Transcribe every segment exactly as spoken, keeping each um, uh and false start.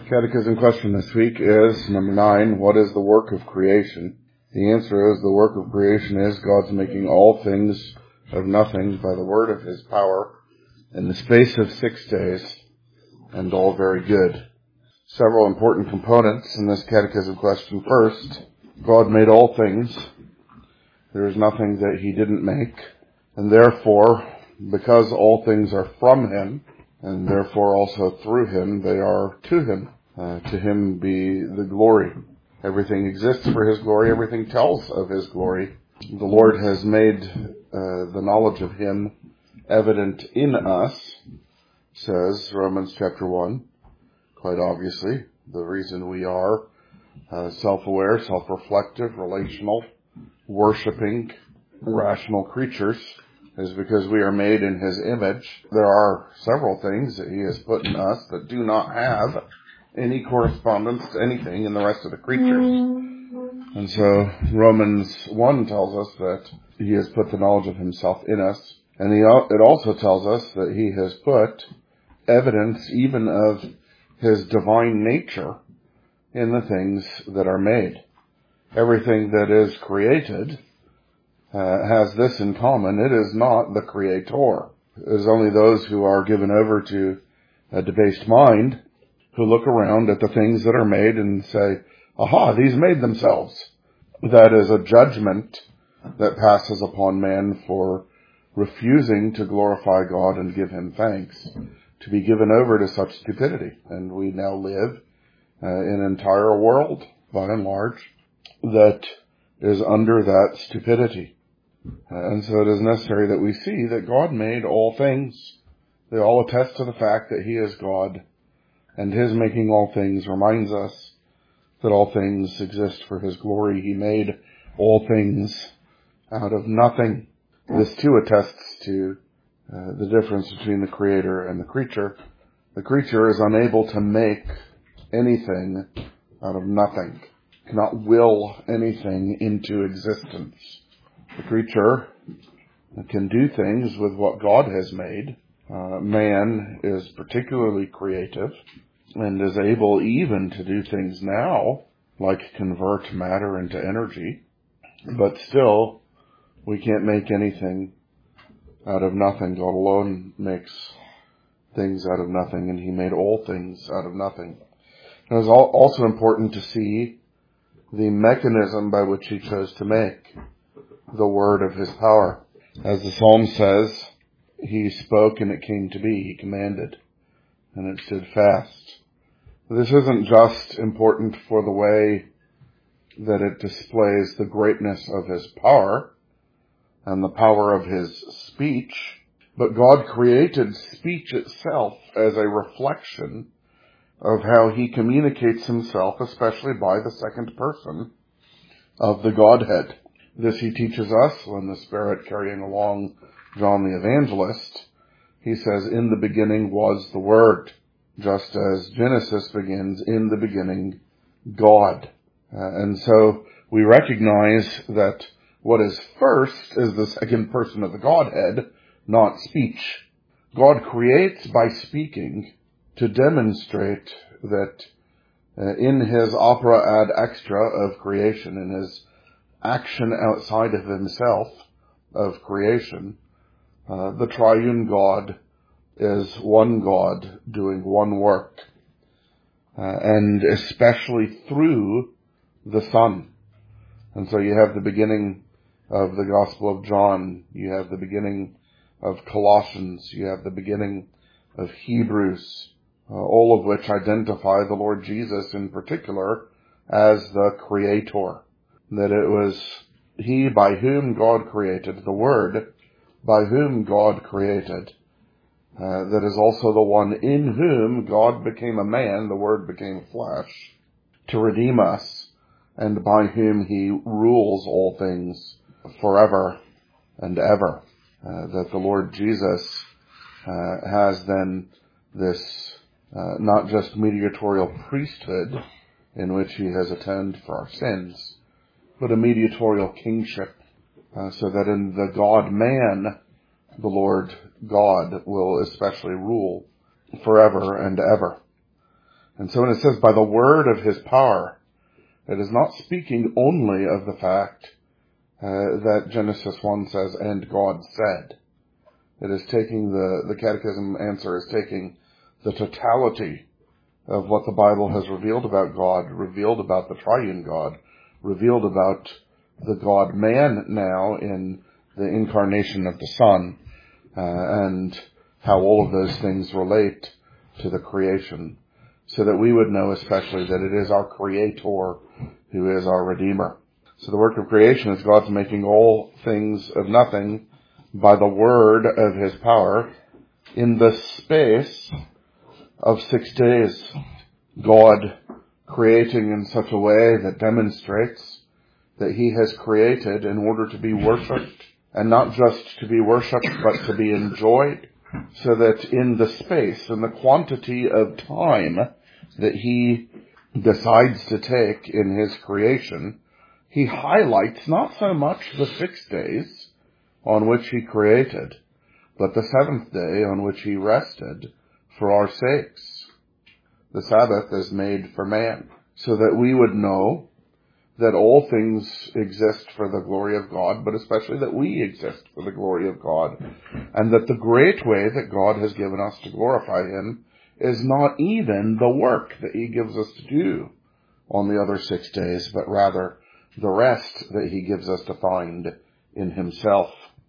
Catechism question this week is number nine. What is the work of creation? The answer is the work of creation is God's making all things of nothing by the word of his power in the space of six days, and all very good. Several important components in this catechism question. First, God made all things. There is nothing that he didn't make, and therefore, because all things are from him, and therefore also through him, they are to him. Uh, to him be the glory. Everything exists for his glory. Everything tells of his glory. The Lord has made uh, the knowledge of him evident in us, says Romans chapter one. Quite obviously, the reason we are uh, self-aware, self-reflective, relational, worshiping, rational creatures is because we are made in his image. There are several things that he has put in us that do not have any correspondence to anything in the rest of the creatures. And so Romans one tells us that he has put the knowledge of himself in us. And he, it also tells us that he has put evidence even of his divine nature in the things that are made. Everything that is created uh, has this in common. It is not the creator. It is only those who are given over to a debased mind who look around at the things that are made and say, aha, these made themselves. That is a judgment that passes upon man for refusing to glorify God and give him thanks, to be given over to such stupidity. And we now live uh, in an entire world, by and large, that is under that stupidity. Uh, and so it is necessary that we see that God made all things. They all attest to the fact that he is God. And his making all things reminds us that all things exist for his glory. He made all things out of nothing. This too attests to uh, the difference between the creator and the creature. The creature is unable to make anything out of nothing, cannot will anything into existence. The creature can do things with what God has made. Uh, man is particularly creative and is able even to do things now, like convert matter into energy. But still, we can't make anything out of nothing. God alone makes things out of nothing, and he made all things out of nothing. It is also important to see the mechanism by which he chose to make the word of his power. As the Psalm says, he spoke and it came to be. He commanded and it stood fast. This isn't just important for the way that it displays the greatness of his power and the power of his speech, but God created speech itself as a reflection of how he communicates himself, especially by the second person of the Godhead. This he teaches us when the Spirit carrying along John the Evangelist, he says, in the beginning was the Word, just as Genesis begins, in the beginning, God. Uh, and so we recognize that what is first is the second person of the Godhead, not speech. God creates by speaking to demonstrate that uh, in his opera ad extra of creation, in his action outside of himself of creation, Uh, the triune God is one God doing one work, uh, and especially through the Son. And so you have the beginning of the Gospel of John, you have the beginning of Colossians, you have the beginning of Hebrews, uh, all of which identify the Lord Jesus in particular as the Creator. That it was he by whom God created, the Word, by whom God created, uh, that is also the one in whom God became a man, the Word became flesh, to redeem us, and by whom he rules all things forever and ever. Uh, that the Lord Jesus uh, has then this uh, not just mediatorial priesthood in which he has atoned for our sins, but a mediatorial kingship. Uh, so that in the God-man, the Lord God will especially rule forever and ever. And so when it says by the word of his power, it is not speaking only of the fact uh, that Genesis one says, and God said. It is taking the, the catechism answer is taking the totality of what the Bible has revealed about God, revealed about the triune God, revealed about the God-man now in the incarnation of the Son, uh, and how all of those things relate to the creation, so that we would know especially that it is our Creator who is our Redeemer. So the work of creation is God's making all things of nothing by the word of his power in the space of six days. God creating in such a way that demonstrates that he has created in order to be worshipped, and not just to be worshipped, but to be enjoyed, so that in the space and the quantity of time that he decides to take in his creation, he highlights not so much the six days on which he created, but the seventh day on which he rested for our sakes. The Sabbath is made for man, so that we would know that all things exist for the glory of God, but especially that we exist for the glory of God, and that the great way that God has given us to glorify him is not even the work that he gives us to do on the other six days, but rather the rest that he gives us to find in himself.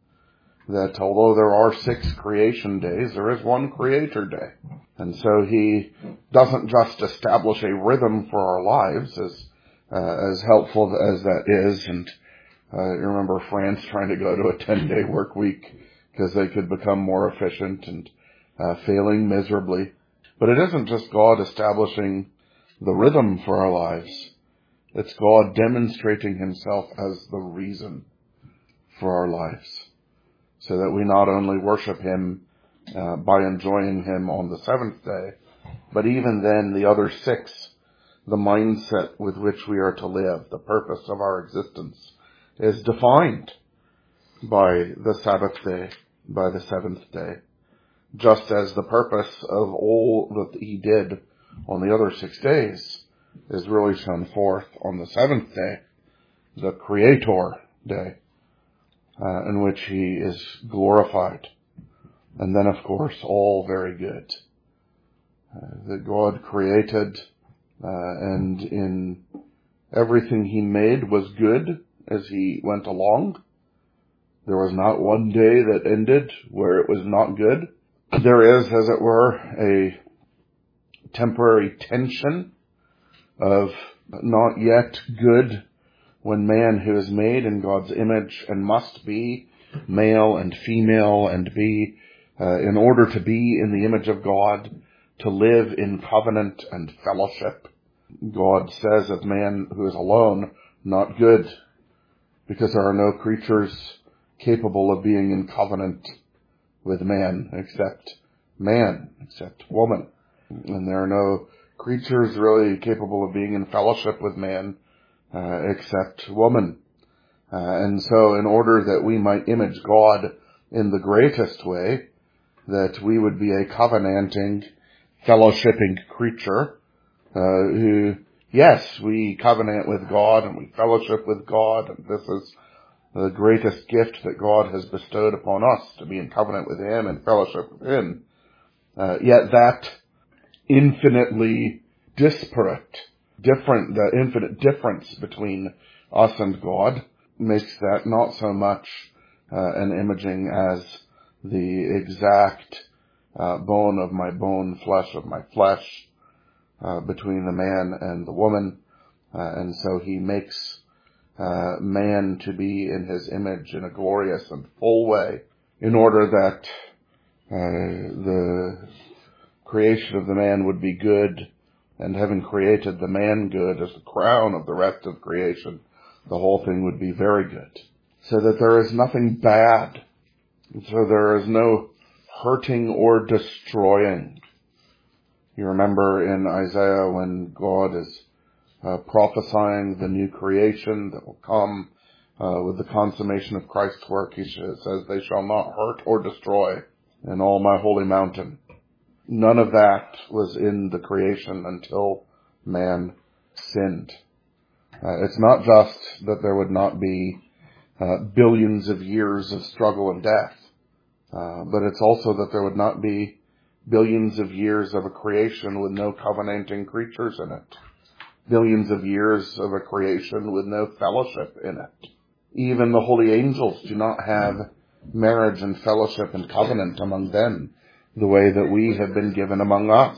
That although there are six creation days, there is one creator day. And so he doesn't just establish a rhythm for our lives, as uh, as helpful as that is. And uh, you remember France trying to go to a ten-day work week because they could become more efficient, and uh, failing miserably. But it isn't just God establishing the rhythm for our lives. It's God demonstrating himself as the reason for our lives, so that we not only worship him uh, by enjoying him on the seventh day, but even then the other six, the mindset with which we are to live, the purpose of our existence, is defined by the Sabbath day, by the seventh day, just as the purpose of all that he did on the other six days is really shown forth on the seventh day, the Creator day, uh, in which he is glorified. And then, of course, all very good. Uh, that God created, uh, and in everything he made was good as he went along. There was not one day that ended where it was not good. There is, as it were, a temporary tension of not yet good when man, who is made in God's image and must be male and female and be, uh, in order to be in the image of God, to live in covenant and fellowship. God says of man who is alone, not good, because there are no creatures capable of being in covenant with man except man, except woman. And there are no creatures really capable of being in fellowship with man uh, except woman. Uh, and so in order that we might image God in the greatest way, that we would be a covenanting, fellowshipping creature, uh, who, yes, we covenant with God and we fellowship with God, and this is the greatest gift that God has bestowed upon us, to be in covenant with him and fellowship with him. Uh, yet that infinitely disparate, different, the infinite difference between us and God makes that not so much uh, an imaging as the exact uh, bone of my bone, flesh of my flesh, uh, between the man and the woman. Uh, and so he makes uh, man to be in his image in a glorious and full way, in order that uh, the creation of the man would be good, and having created the man good as the crown of the rest of creation, the whole thing would be very good. So that there is nothing bad. So there is no hurting or destroying. You remember in Isaiah when God is uh, prophesying the new creation that will come uh, with the consummation of Christ's work, he says, they shall not hurt or destroy in all my holy mountain. None of that was in the creation until man sinned. Uh, it's not just that there would not be uh, billions of years of struggle and death, uh, but it's also that there would not be billions of years of a creation with no covenanting creatures in it. Billions of years of a creation with no fellowship in it. Even the holy angels do not have marriage and fellowship and covenant among them the way that we have been given among us.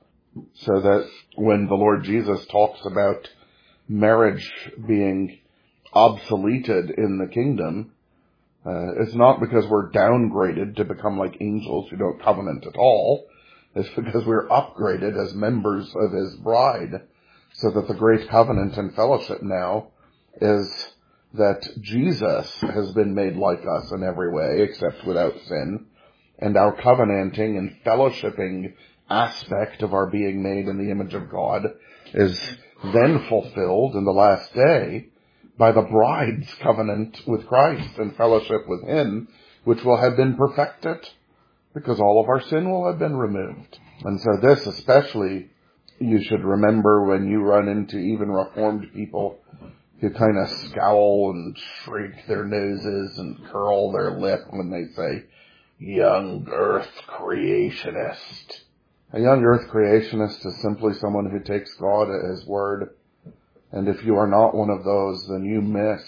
So that when the Lord Jesus talks about marriage being obsoleted in the kingdom, uh, it's not because we're downgraded to become like angels who don't covenant at all. It's because we're upgraded as members of his bride, so that the great covenant and fellowship now is that Jesus has been made like us in every way, except without sin, and our covenanting and fellowshipping aspect of our being made in the image of God is then fulfilled in the last day by the bride's covenant with Christ and fellowship with him, which will have been perfected because all of our sin will have been removed. And so this especially you should remember when you run into even Reformed people who kind of scowl and shriek their noses and curl their lip when they say, young earth creationist. A young earth creationist is simply someone who takes God at his word. And if you are not one of those, then you miss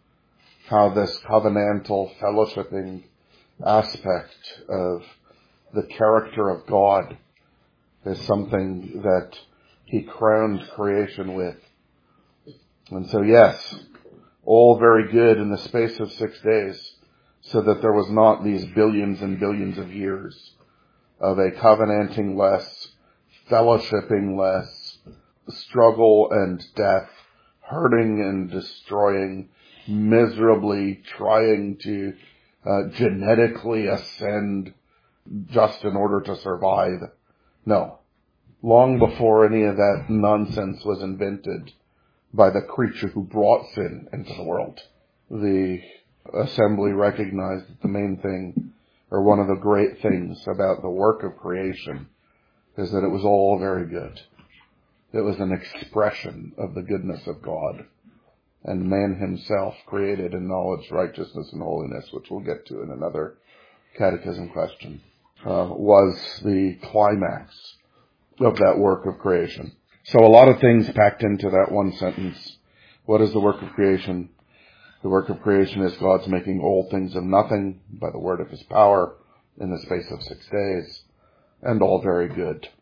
how this covenantal fellowshipping aspect of the character of God is something that he crowned creation with. And so yes, all very good in the space of six days, so that there was not these billions and billions of years of a covenanting less, fellowshipping less, struggle and death, hurting and destroying, miserably trying to uh, genetically ascend just in order to survive. No. Long before any of that nonsense was invented by the creature who brought sin into the world, the assembly recognized that the main thing, or one of the great things about the work of creation, is that it was all very good. It was an expression of the goodness of God. And man himself created in knowledge, righteousness, and holiness, which we'll get to in another catechism question, uh, was the climax of that work of creation. So a lot of things packed into that one sentence. What is the work of creation? The work of creation is God's making all things of nothing by the word of his power in the space of six days, and all very good.